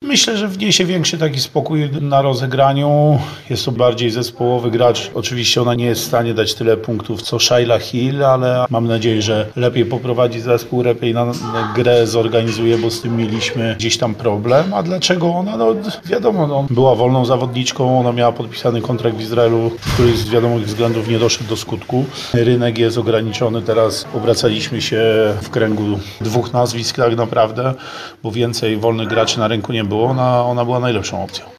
Myślę, że wniesie większy taki spokój na rozegraniu. Jest to bardziej zespołowy gracz. Oczywiście ona nie jest w stanie dać tyle punktów co Shayla Hill, ale mam nadzieję, że lepiej poprowadzi zespół, lepiej na grę zorganizuje, bo z tym mieliśmy gdzieś tam problem. A dlaczego ona? No wiadomo, była wolną zawodniczką, ona miała podpisany kontrakt w Izraelu, który z wiadomych względów nie doszedł do skutku. Rynek jest ograniczony, teraz obracaliśmy się w kręgu dwóch nazwisk tak naprawdę, bo więcej wolnych graczy na rynku nie było, ona była najlepszą opcją.